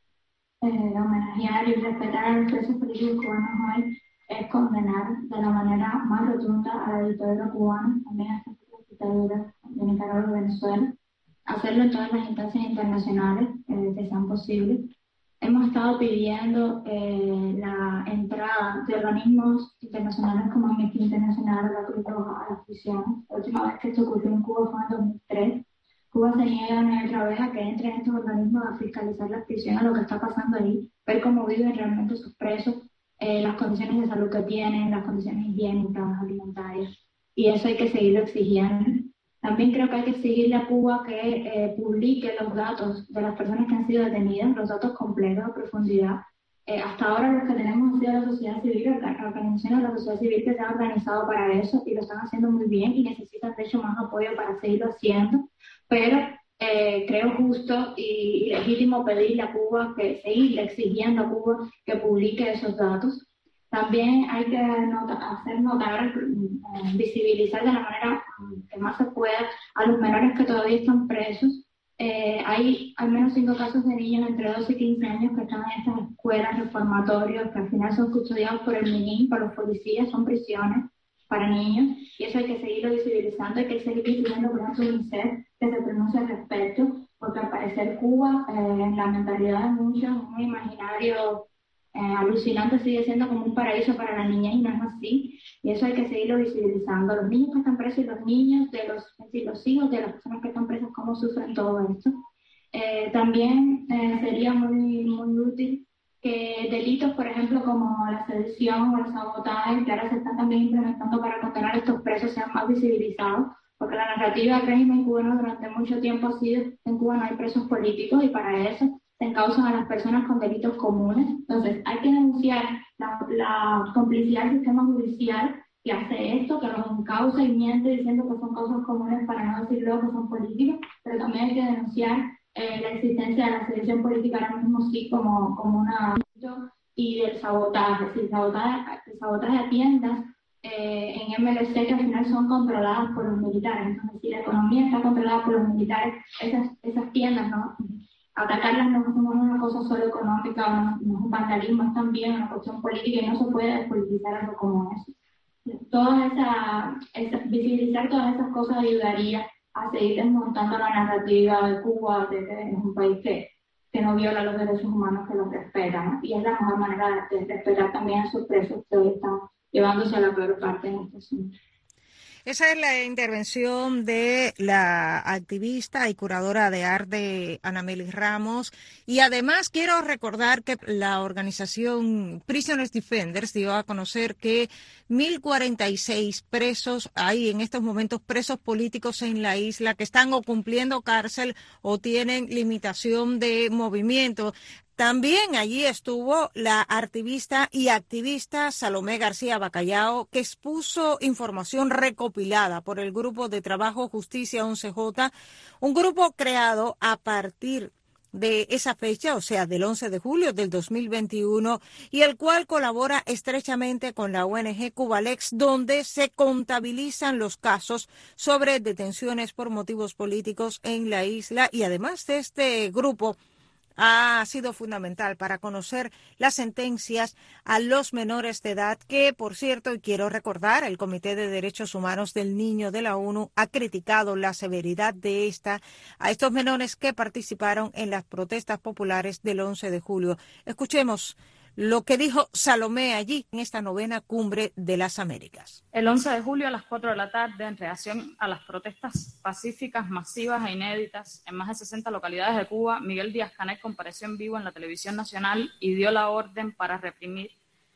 homenajear y respetar a los presos políticos cubanos hoy es condenar de la manera más rotunda a la dictadura cubana, también a estas dictaduras de Nicaragua y Venezuela, hacerlo en todas las instancias internacionales que sean posibles. Hemos estado pidiendo la entrada de organismos internacionales como Amnistía Internacional, la Cruz Roja, a las prisiones. La última vez que esto ocurrió en Cuba fue en 2003. Cuba se niega una y otra vez a que entren estos organismos a fiscalizar las prisiones, lo que está pasando ahí, ver cómo viven realmente sus presos, las condiciones de salud que tienen, las condiciones higiénicas, alimentarias. Y eso hay que seguirlo exigiendo. También creo que hay que exigirle a Cuba que publique los datos de las personas que han sido detenidas, los datos completos a profundidad. Hasta ahora los que tenemos han sido la sociedad civil, organizaciones de la sociedad civil que se han organizado para eso y lo están haciendo muy bien y necesitan de hecho más apoyo para seguirlo haciendo. Pero creo justo y legítimo pedirle a Cuba, seguirle exigiendo a Cuba que publique esos datos. También hay que hacer notar, visibilizar de la manera que más se pueda a los menores que todavía están presos. Hay al menos 5 casos de niños entre 12 y 15 años que están en estas escuelas reformatorias que al final son custodiados por el MINIM, por los policías, son prisiones para niños, y eso hay que seguirlo visibilizando, hay que seguir pidiendo por ejemplo UNICEF que se pronuncie al respecto, porque al parecer Cuba, en la mentalidad de muchos, un imaginario alucinante, sigue siendo como un paraíso para la niña y no es así, y eso hay que seguirlo visibilizando. Los niños que están presos y los niños, los hijos de las personas que están presas, cómo sufren todo esto. También sería muy útil que delitos, por ejemplo, como la sedición o el sabotaje, que ahora se están también implementando para condenar a estos presos, sean más visibilizados, porque la narrativa del régimen cubano durante mucho tiempo ha sido en Cuba no hay presos políticos y para eso se encausan a las personas con delitos comunes. Entonces hay que denunciar la complicidad del sistema judicial que hace esto, que los encausa y miente diciendo que son causas comunes para no decir luego que son políticos, pero también hay que denunciar la existencia de la sedición política ahora mismo sí como una y del sabotaje, el sabotaje a tiendas en MLC que al final son controladas por los militares. Entonces si la economía está controlada por los militares, esas tiendas, ¿no? Atacarlas no es una cosa solo económica, no es un vandalismo, es también una cuestión política y no se puede despolitizar algo como eso. Visibilizar todas esas cosas ayudaría a seguir desmontando la narrativa de Cuba de que es un país que no viola los derechos humanos, que los respeta, ¿no? Y es la mejor manera de respetar también a sus presos que hoy están llevándose a la peor parte en este asunto. Esa es la intervención de la activista y curadora de arte Ana Meli Ramos. Y además quiero recordar que la organización Prisoners Defenders dio a conocer que 1.046 presos hay en estos momentos, presos políticos en la isla que están o cumpliendo cárcel o tienen limitación de movimiento. También allí estuvo la activista y activista Salomé García Bacallao, que expuso información recopilada por el Grupo de Trabajo Justicia 11J, un grupo creado a partir de esa fecha, o sea, del 11 de julio del 2021, y el cual colabora estrechamente con la ONG Cubalex, donde se contabilizan los casos sobre detenciones por motivos políticos en la isla. Y además de este grupo, ha sido fundamental para conocer las sentencias a los menores de edad que, por cierto, y quiero recordar, el Comité de Derechos Humanos del Niño de la ONU ha criticado la severidad de a estos menores que participaron en las protestas populares del 11 de julio. Escuchemos lo que dijo Salomé allí en esta 9ª Cumbre de las Américas. El 11 de julio a las 4 de la tarde, en reacción a las protestas pacíficas, masivas e inéditas en más de 60 localidades de Cuba, Miguel Díaz-Canel compareció en vivo en la televisión nacional y dio la orden para reprimir.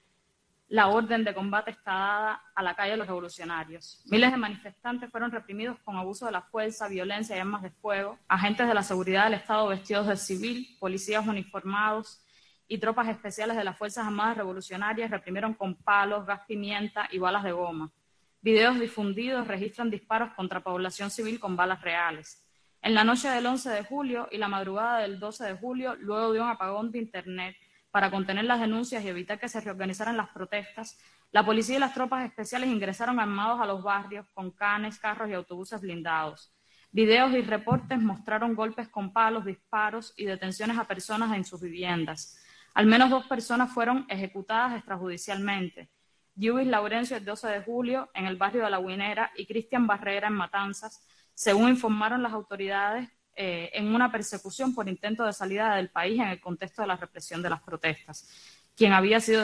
La orden de combate está dada a la calle de los revolucionarios. Miles de manifestantes fueron reprimidos con abuso de la fuerza, violencia y armas de fuego. Agentes de la seguridad del Estado vestidos de civil, policías uniformados y tropas especiales de las Fuerzas Armadas Revolucionarias reprimieron con palos, gas pimienta y balas de goma. Videos difundidos registran disparos contra población civil con balas reales. En la noche del 11 de julio y la madrugada del 12 de julio, luego de un apagón de Internet para contener las denuncias y evitar que se reorganizaran las protestas, la policía y las tropas especiales ingresaron armados a los barrios con canes, carros y autobuses blindados. Videos y reportes mostraron golpes con palos, disparos y detenciones a personas en sus viviendas. Al menos 2 personas fueron ejecutadas extrajudicialmente. Yubis Laurencio el 12 de julio en el barrio de La Guinera y Cristian Barrera en Matanzas, según informaron las autoridades, en una persecución por intento de salida del país en el contexto de la represión de las protestas, quien había sido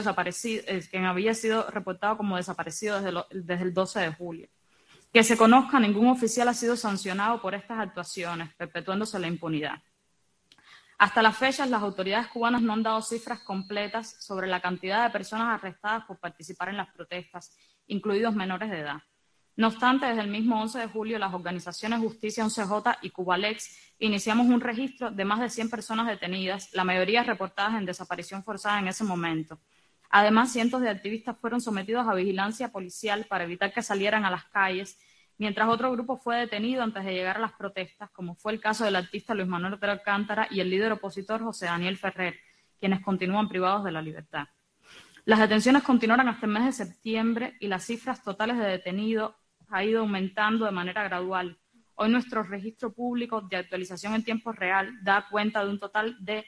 reportado como desaparecido desde el 12 de julio. Que se conozca, ningún oficial ha sido sancionado por estas actuaciones, perpetuándose la impunidad. Hasta las fechas, las autoridades cubanas no han dado cifras completas sobre la cantidad de personas arrestadas por participar en las protestas, incluidos menores de edad. No obstante, desde el mismo 11 de julio, las organizaciones Justicia 11J y Cubalex iniciamos un registro de más de 100 personas detenidas, la mayoría reportadas en desaparición forzada en ese momento. Además, cientos de activistas fueron sometidos a vigilancia policial para evitar que salieran a las calles, mientras otro grupo fue detenido antes de llegar a las protestas, como fue el caso del artista Luis Manuel Otero Alcántara y el líder opositor José Daniel Ferrer, quienes continúan privados de la libertad. Las detenciones continuaron hasta el mes de septiembre y las cifras totales de detenidos ha ido aumentando de manera gradual. Hoy nuestro registro público de actualización en tiempo real da cuenta de un total de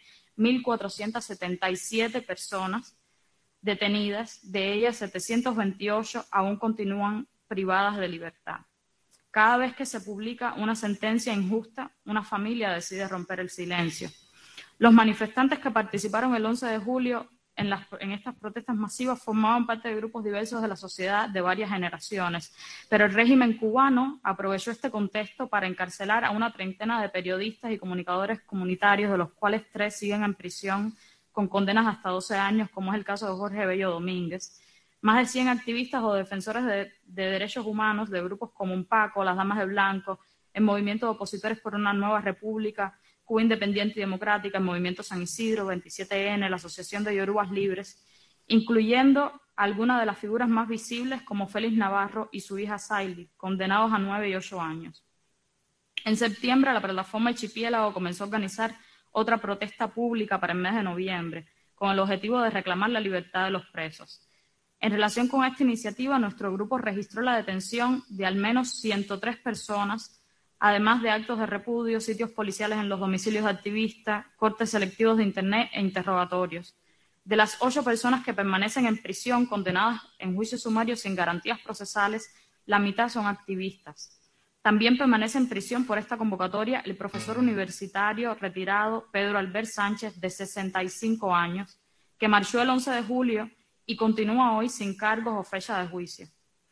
1.477 personas detenidas, de ellas 728 aún continúan privadas de libertad. Cada vez que se publica una sentencia injusta, una familia decide romper el silencio. Los manifestantes que participaron el 11 de julio en estas protestas masivas formaban parte de grupos diversos de la sociedad de varias generaciones, pero el régimen cubano aprovechó este contexto para encarcelar a una treintena de periodistas y comunicadores comunitarios, de los cuales 3 siguen en prisión con condenas hasta 12 años, como es el caso de Jorge Bello Domínguez. Más de 100 activistas o defensores de derechos humanos de grupos como UNPACO, las Damas de Blanco, el Movimiento de Opositores por una Nueva República, Cuba Independiente y Democrática, el Movimiento San Isidro, 27N, la Asociación de Yorubas Libres, incluyendo algunas de las figuras más visibles como Félix Navarro y su hija Saily, condenados a 9 y 8 años. En septiembre, la plataforma Archipiélago comenzó a organizar otra protesta pública para el mes de noviembre, con el objetivo de reclamar la libertad de los presos. En relación con esta iniciativa, nuestro grupo registró la detención de al menos 103 personas, además de actos de repudio, sitios policiales en los domicilios de activistas, cortes selectivos de Internet e interrogatorios. De las 8 personas que permanecen en prisión condenadas en juicio sumario sin garantías procesales, la mitad son activistas. También permanece en prisión por esta convocatoria el profesor universitario retirado Pedro Albert Sánchez, de 65 años, que marchó el 11 de julio y continúa hoy sin cargos o fecha de juicio.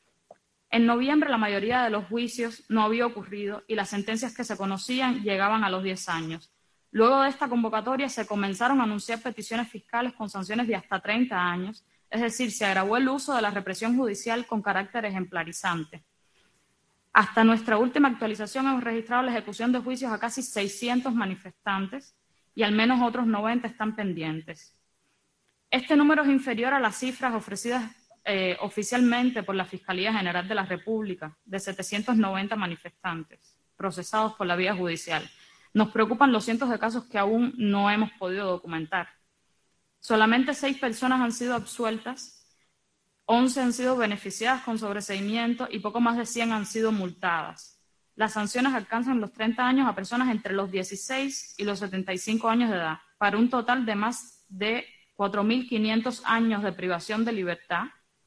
En noviembre la mayoría de los juicios no había ocurrido y las sentencias que se conocían llegaban a los 10 años. Luego de esta convocatoria se comenzaron a anunciar peticiones fiscales con sanciones de hasta 30 años, es decir, se agravó el uso de la represión judicial con carácter ejemplarizante. Hasta nuestra última actualización hemos registrado la ejecución de juicios a casi 600 manifestantes y al menos otros 90 están pendientes. Este número es inferior a las cifras ofrecidas oficialmente por la Fiscalía General de la República, de 790 manifestantes procesados por la vía judicial. Nos preocupan los cientos de casos que aún no hemos podido documentar. Solamente 6 personas han sido absueltas, 11 han sido beneficiadas con sobreseimiento y poco más de 100 han sido multadas. Las sanciones alcanzan los 30 años a personas entre los 16 y los 75 años de edad, para un total de más de 4.500 años de privación de libertad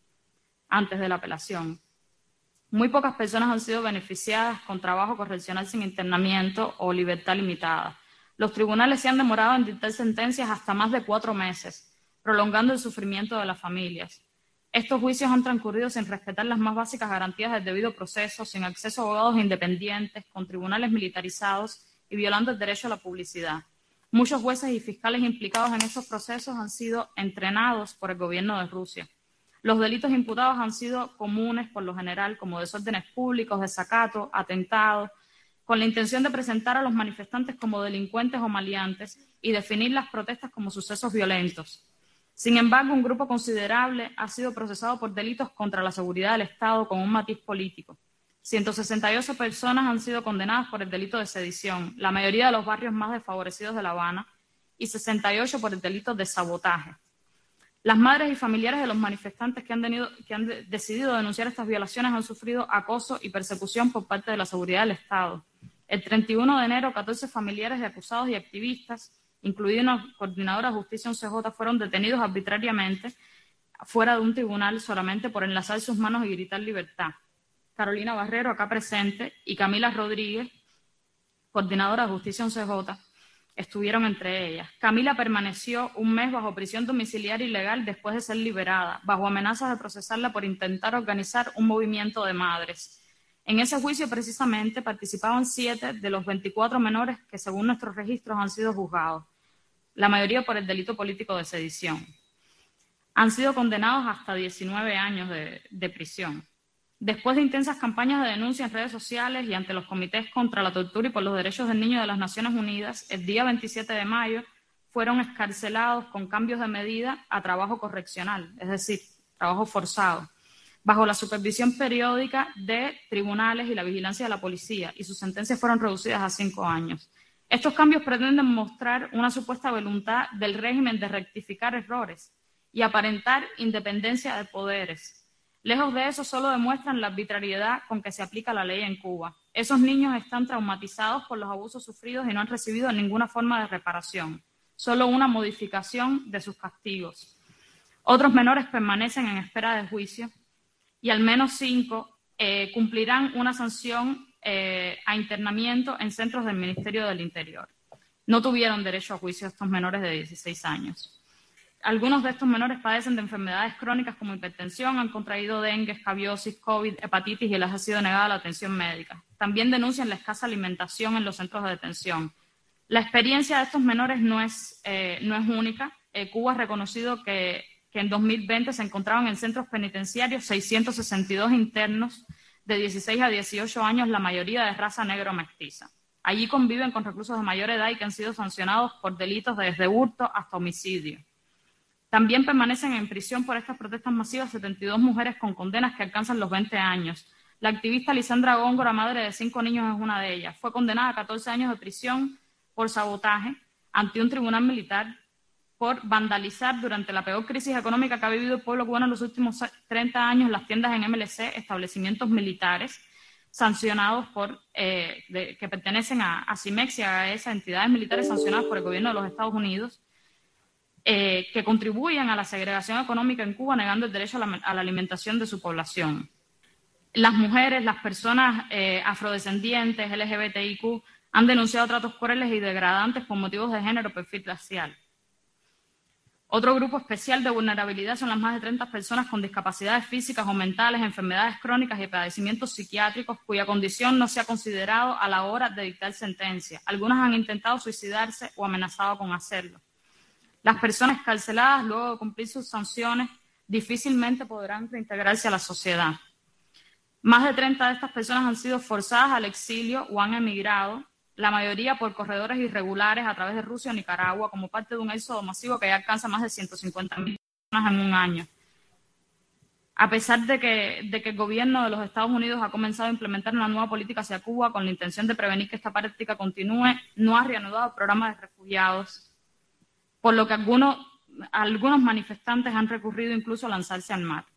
antes de la apelación. Muy pocas personas han sido beneficiadas con trabajo correccional sin internamiento o libertad limitada. Los tribunales se han demorado en dictar sentencias hasta más de 4 meses, prolongando el sufrimiento de las familias. Estos juicios han transcurrido sin respetar las más básicas garantías del debido proceso, sin acceso a abogados independientes, con tribunales militarizados y violando el derecho a la publicidad. Muchos jueces y fiscales implicados en estos procesos han sido entrenados por el gobierno de Rusia. Los delitos imputados han sido comunes por lo general, como desórdenes públicos, desacato, atentados, con la intención de presentar a los manifestantes como delincuentes o maleantes y definir las protestas como sucesos violentos. Sin embargo, un grupo considerable ha sido procesado por delitos contra la seguridad del Estado con un matiz político. 168 personas han sido condenadas por el delito de sedición, la mayoría de los barrios más desfavorecidos de La Habana, y 68 por el delito de sabotaje. Las madres y familiares de los manifestantes que han decidido denunciar estas violaciones han sufrido acoso y persecución por parte de la seguridad del Estado. El 31 de enero, 14 familiares de acusados y activistas, incluida una coordinadora de justicia, un CJ, fueron detenidos arbitrariamente fuera de un tribunal solamente por enlazar sus manos y gritar libertad. Carolina Barrero, acá presente, y Camila Rodríguez, coordinadora de justicia, un CJ, estuvieron entre ellas. Camila permaneció un mes bajo prisión domiciliaria ilegal después de ser liberada, bajo amenazas de procesarla por intentar organizar un movimiento de madres. En ese juicio precisamente participaban 7 de los 24 menores que según nuestros registros han sido juzgados, la mayoría por el delito político de sedición. Han sido condenados hasta 19 años de prisión. Después de intensas campañas de denuncia en redes sociales y ante los comités contra la tortura y por los derechos del niño de las Naciones Unidas, el día 27 de mayo fueron excarcelados con cambios de medida a trabajo correccional, es decir, trabajo forzado, bajo la supervisión periódica de tribunales y la vigilancia de la policía, y sus sentencias fueron reducidas a 5 años. Estos cambios pretenden mostrar una supuesta voluntad del régimen de rectificar errores y aparentar independencia de poderes. Lejos de eso, solo demuestran la arbitrariedad con que se aplica la ley en Cuba. Esos niños están traumatizados por los abusos sufridos y no han recibido ninguna forma de reparación, solo una modificación de sus castigos. Otros menores permanecen en espera de juicio y al menos 5 cumplirán una sanción a internamiento en centros del Ministerio del Interior. No tuvieron derecho a juicio estos menores de 16 años. Algunos de estos menores padecen de enfermedades crónicas como hipertensión, han contraído dengue, escabiosis, COVID, hepatitis y les ha sido negada la atención médica. También denuncian la escasa alimentación en los centros de detención. La experiencia de estos menores no es única. Cuba ha reconocido que en 2020 se encontraban en centros penitenciarios 662 internos de 16 a 18 años, la mayoría de raza negro-mestiza. Allí conviven con reclusos de mayor edad y que han sido sancionados por delitos desde hurto hasta homicidio. También permanecen en prisión por estas protestas masivas 72 mujeres con condenas que alcanzan los 20 años. La activista Lisandra Góngora, madre de 5 niños, es una de ellas. Fue condenada a 14 años de prisión por sabotaje ante un tribunal militar por vandalizar durante la peor crisis económica que ha vivido el pueblo cubano en los últimos 30 años las tiendas en MLC, establecimientos militares sancionados que pertenecen a CIMEX y a esas entidades militares sancionadas por el gobierno de los Estados Unidos, que contribuyen a la segregación económica en Cuba, negando el derecho a la alimentación de su población. Las mujeres, las personas afrodescendientes, LGBTIQ, han denunciado tratos crueles y degradantes por motivos de género o perfil racial. Otro grupo especial de vulnerabilidad son las más de 30 personas con discapacidades físicas o mentales, enfermedades crónicas y padecimientos psiquiátricos cuya condición no se ha considerado a la hora de dictar sentencia. Algunas han intentado suicidarse o amenazado con hacerlo. Las personas excarceladas, luego de cumplir sus sanciones, difícilmente podrán reintegrarse a la sociedad. Más de 30 de estas personas han sido forzadas al exilio o han emigrado, la mayoría por corredores irregulares a través de Rusia o Nicaragua, como parte de un éxodo masivo que ya alcanza más de 150.000 personas en un año. A pesar de que el gobierno de los Estados Unidos ha comenzado a implementar una nueva política hacia Cuba con la intención de prevenir que esta práctica continúe, no ha reanudado el programa de refugiados, por lo que algunos manifestantes han recurrido incluso a lanzarse al mar.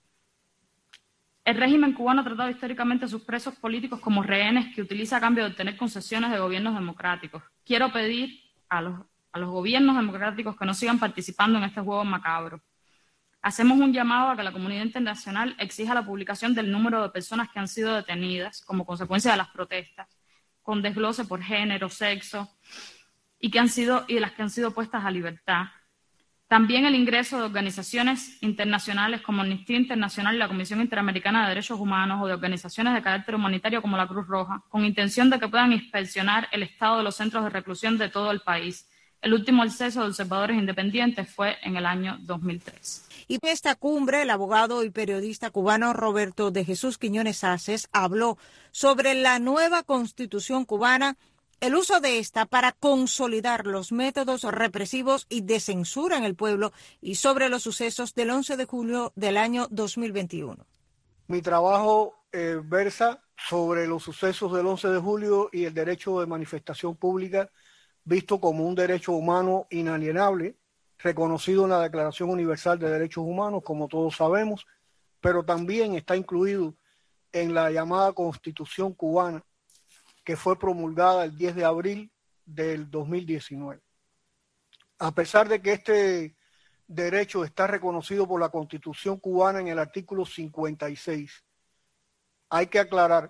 El régimen cubano ha tratado históricamente a sus presos políticos como rehenes que utiliza a cambio de obtener concesiones de gobiernos democráticos. Quiero pedir a los gobiernos democráticos que no sigan participando en este juego macabro. Hacemos un llamado a que la comunidad internacional exija la publicación del número de personas que han sido detenidas como consecuencia de las protestas, con desglose por género, sexo, y de las que han sido puestas a libertad. También el ingreso de organizaciones internacionales como Amnistía Internacional y la Comisión Interamericana de Derechos Humanos o de organizaciones de carácter humanitario como la Cruz Roja, con intención de que puedan inspeccionar el estado de los centros de reclusión de todo el país. El último acceso de observadores independientes fue en el año 2003. Y en esta cumbre, el abogado y periodista cubano Roberto de Jesús Quiñones Aces habló sobre la nueva Constitución cubana, el uso de esta para consolidar los métodos represivos y de censura en el pueblo y sobre los sucesos del 11 de julio del año 2021. Mi trabajo versa sobre los sucesos del 11 de julio y el derecho de manifestación pública visto como un derecho humano inalienable, reconocido en la Declaración Universal de Derechos Humanos, como todos sabemos, pero también está incluido en la llamada Constitución cubana, que fue promulgada el 10 de abril del 2019. A pesar de que este derecho está reconocido por la Constitución cubana en el artículo 56, hay que aclarar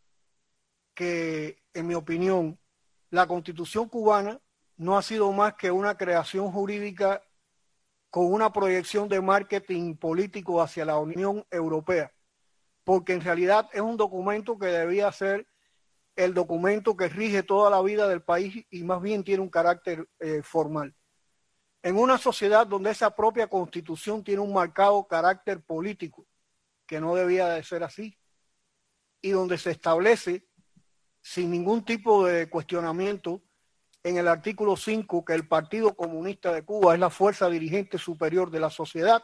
que, en mi opinión, la Constitución cubana no ha sido más que una creación jurídica con una proyección de marketing político hacia la Unión Europea, porque en realidad es un documento que debía ser el documento que rige toda la vida del país y más bien tiene un carácter formal. En una sociedad donde esa propia Constitución tiene un marcado carácter político, que no debía de ser así, y donde se establece sin ningún tipo de cuestionamiento en el artículo 5 que el Partido Comunista de Cuba es la fuerza dirigente superior de la sociedad,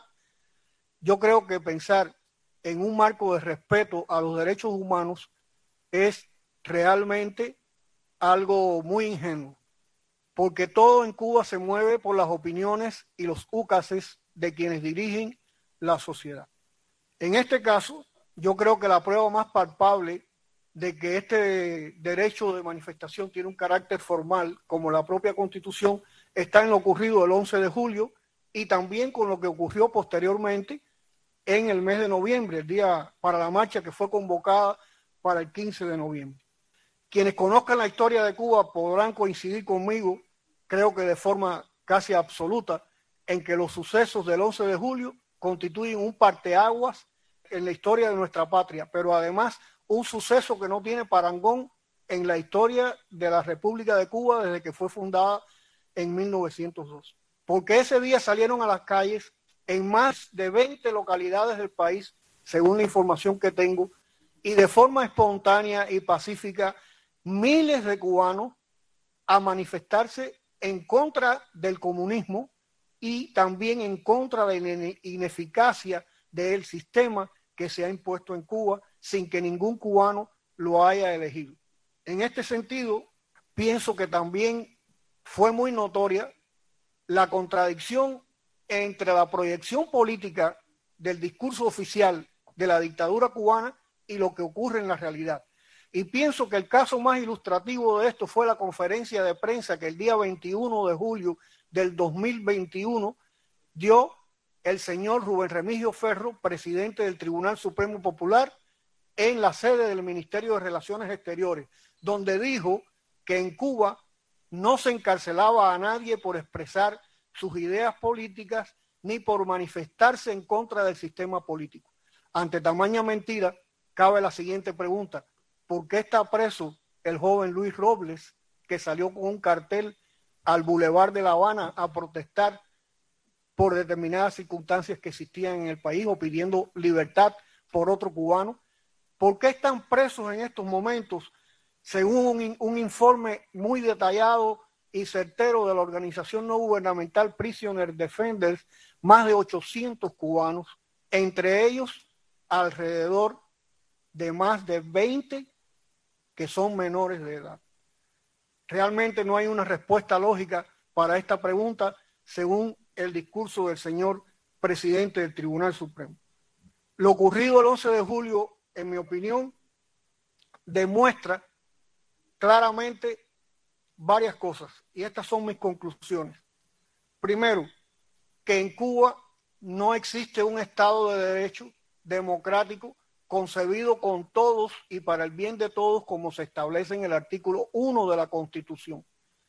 yo creo que pensar en un marco de respeto a los derechos humanos es realmente algo muy ingenuo, porque todo en Cuba se mueve por las opiniones y los úcases de quienes dirigen la sociedad. En este caso, yo creo que la prueba más palpable de que este derecho de manifestación tiene un carácter formal, como la propia Constitución, está en lo ocurrido el 11 de julio y también con lo que ocurrió posteriormente en el mes de noviembre, el día para la marcha que fue convocada para el 15 de noviembre. Quienes conozcan la historia de Cuba podrán coincidir conmigo, creo que de forma casi absoluta, en que los sucesos del 11 de julio constituyen un parteaguas en la historia de nuestra patria, pero además un suceso que no tiene parangón en la historia de la República de Cuba desde que fue fundada en 1902. Porque ese día salieron a las calles en más de 20 localidades del país, según la información que tengo, y de forma espontánea y pacífica, miles de cubanos a manifestarse en contra del comunismo y también en contra de la ineficacia del sistema que se ha impuesto en Cuba sin que ningún cubano lo haya elegido. En este sentido, pienso que también fue muy notoria la contradicción entre la proyección política del discurso oficial de la dictadura cubana y lo que ocurre en la realidad. Y pienso que el caso más ilustrativo de esto fue la conferencia de prensa que el día 21 de julio del 2021 dio el señor Rubén Remigio Ferro, presidente del Tribunal Supremo Popular, en la sede del Ministerio de Relaciones Exteriores, donde dijo que en Cuba no se encarcelaba a nadie por expresar sus ideas políticas ni por manifestarse en contra del sistema político. Ante tamaña mentira, cabe la siguiente pregunta: ¿por qué está preso el joven Luis Robles, que salió con un cartel al Boulevard de La Habana a protestar por determinadas circunstancias que existían en el país o pidiendo libertad por otro cubano? ¿Por qué están presos en estos momentos, según un informe muy detallado y certero de la organización no gubernamental Prisoner Defenders, más de 800 cubanos, entre ellos alrededor de más de 20 que son menores de edad? Realmente no hay una respuesta lógica para esta pregunta, según el discurso del señor presidente del Tribunal Supremo. Lo ocurrido el 11 de julio, en mi opinión, demuestra claramente varias cosas, y estas son mis conclusiones. Primero, que en Cuba no existe un Estado de Derecho democrático concebido con todos y para el bien de todos, como se establece en el artículo 1 de la Constitución.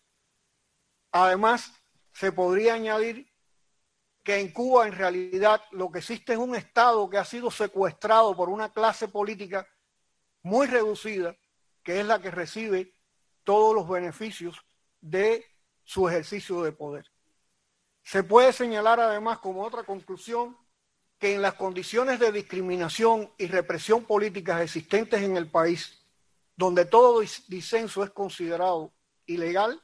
Además, se podría añadir que en Cuba en realidad lo que existe es un Estado que ha sido secuestrado por una clase política muy reducida, que es la que recibe todos los beneficios de su ejercicio de poder. Se puede señalar además como otra conclusión que en las condiciones de discriminación y represión políticas existentes en el país, donde todo disenso es considerado ilegal,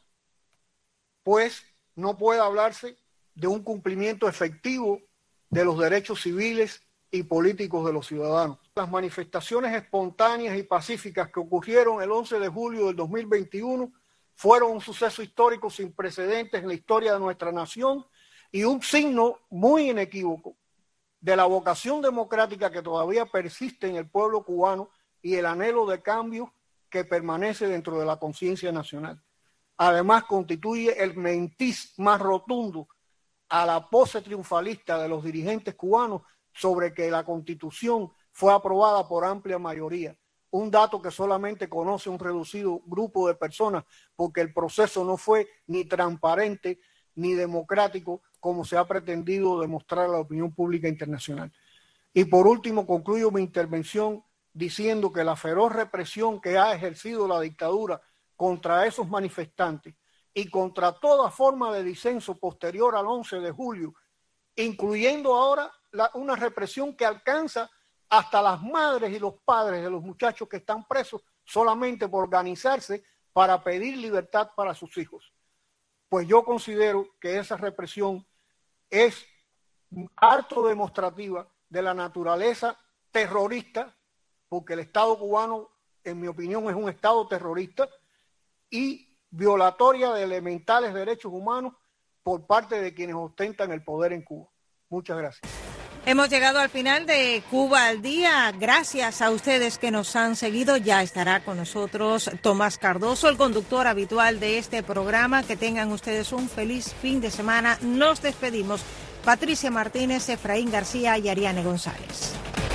pues no puede hablarse de un cumplimiento efectivo de los derechos civiles y políticos de los ciudadanos. Las manifestaciones espontáneas y pacíficas que ocurrieron el 11 de julio del 2021 fueron un suceso histórico sin precedentes en la historia de nuestra nación y un signo muy inequívoco de la vocación democrática que todavía persiste en el pueblo cubano y el anhelo de cambio que permanece dentro de la conciencia nacional. Además, constituye el mentis más rotundo a la pose triunfalista de los dirigentes cubanos sobre que la Constitución fue aprobada por amplia mayoría, un dato que solamente conoce un reducido grupo de personas, porque el proceso no fue ni transparente ni democrático como se ha pretendido demostrar a la opinión pública internacional. Y por último, concluyo mi intervención diciendo que la feroz represión que ha ejercido la dictadura contra esos manifestantes y contra toda forma de disenso posterior al 11 de julio, incluyendo ahora una represión que alcanza hasta las madres y los padres de los muchachos que están presos solamente por organizarse para pedir libertad para sus hijos. Pues yo considero que esa represión es harto demostrativa de la naturaleza terrorista, porque el Estado cubano, en mi opinión, es un Estado terrorista y violatoria de elementales derechos humanos por parte de quienes ostentan el poder en Cuba. Muchas gracias. Hemos llegado al final de Cuba al Día. Gracias a ustedes que nos han seguido. Ya estará con nosotros Tomás Cardoso, el conductor habitual de este programa. Que tengan ustedes un feliz fin de semana. Nos despedimos. Patricia Martínez, Efraín García y Ariane González.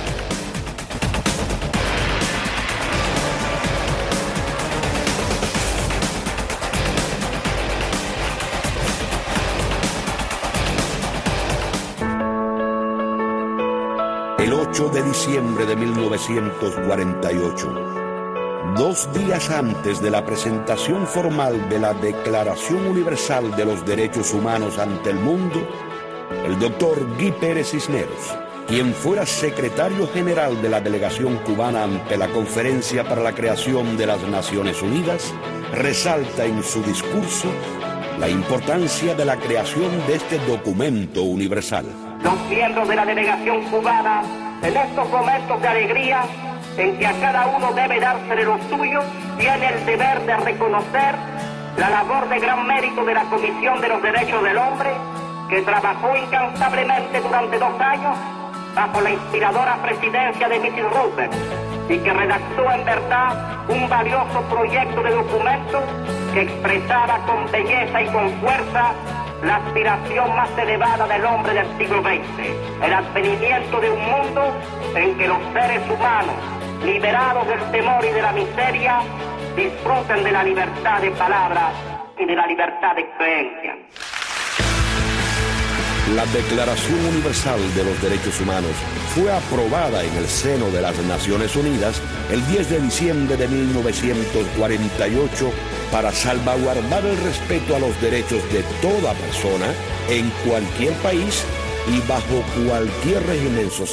El 8 de diciembre de 1948, 2 días antes de la presentación formal de la Declaración Universal de los Derechos Humanos ante el mundo, el doctor Guy Pérez Cisneros, quien fuera secretario general de la delegación cubana ante la Conferencia para la Creación de las Naciones Unidas, resalta en su discurso la importancia de la creación de este documento universal. Los miembros de la delegación cubana, en estos momentos de alegría, en que a cada uno debe dársele lo suyo, tiene el deber de reconocer la labor de gran mérito de la Comisión de los Derechos del Hombre, que trabajó incansablemente durante 2 años bajo la inspiradora presidencia de Mrs. Roosevelt y que redactó en verdad un valioso proyecto de documento que expresaba con belleza y con fuerza la aspiración más elevada del hombre del siglo XX, el advenimiento de un mundo en que los seres humanos, liberados del temor y de la miseria, disfruten de la libertad de palabra y de la libertad de creencia. La Declaración Universal de los Derechos Humanos fue aprobada en el seno de las Naciones Unidas el 10 de diciembre de 1948 para salvaguardar el respeto a los derechos de toda persona en cualquier país y bajo cualquier régimen social.